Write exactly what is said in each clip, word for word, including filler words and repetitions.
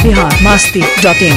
Bihar Masti dot इन।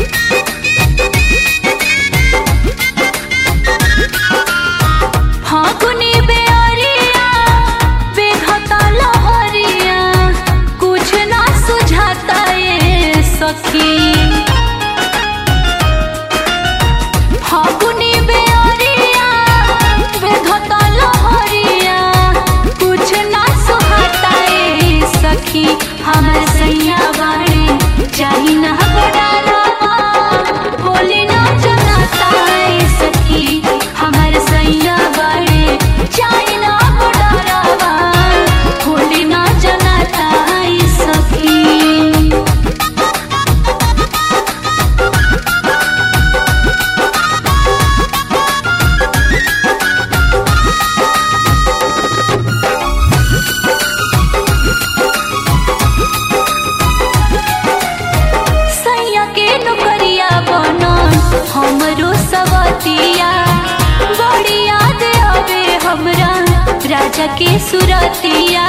हमर सैया बाड़े चाही ना बडारावा होली ना जनाताए सखी। हमर सैया बाड़े चाही ना बडारावा होली ना जनाताए सखी। हमरो सवतिया बड़ी याद आवे हमरा राजा के सुरतिया।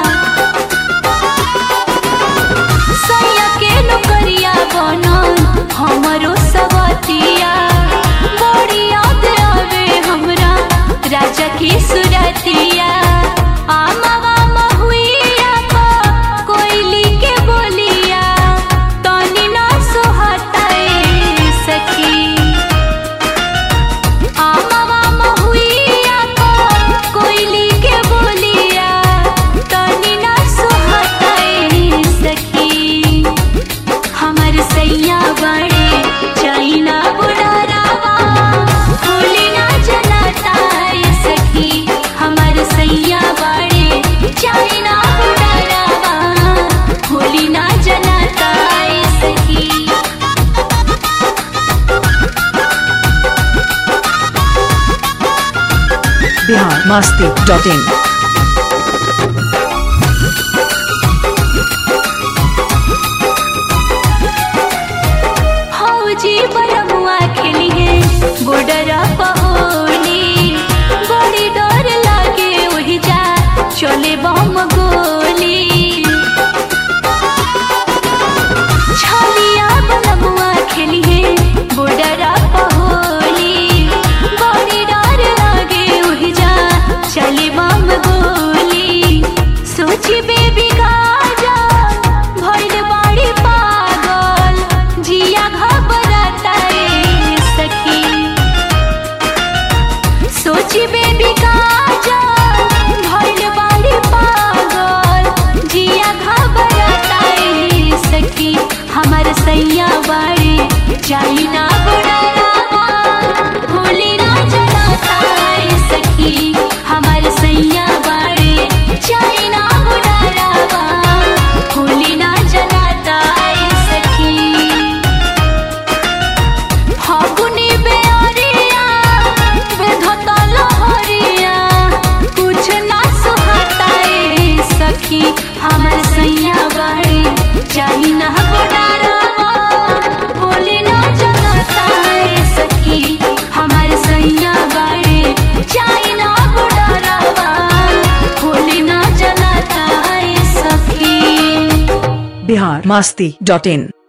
सैया के नौकरिया बनल हमरो सवतिया बड़ी याद आवे हमरा राजा के सुरतिया। आमावा महुइया पा कोयली के बोलिया तनी ना सोहताए सखी। बिहार मस्ती डॉट इन। हौजी बरमुआ खेली है बॉर्डर पहोली बड़ी डर लागे वही जा चले बम गोली। छलिया बरमुआ खेली है बॉर्डर पहोली बड़ी डर लागे वही जा चले बम गोली। सोची बेबी गाजा भइल बाड़ी पागल जिया घबराताए सखी। सोची बेबी गाजा भइल बाड़ी पागल जिया घबराताए सखी। हमर सैया बाड़ी चाही ना बडारावा होली ना जनाताए सखी। हमर सैया बाड़े चाही ना बडारावा होली ना जनाताए सखी। फागुनी बेअरिया बेधता लहरिया कुछ ना सोहताए सखी। हमर सैया बाड़े चाही ना बडारावा होली ना जनाताए सखी। हमर सैया बाड़े चाही ना बडारावा होली ना जनाताए सखी। बिहार मस्ती डॉट इन।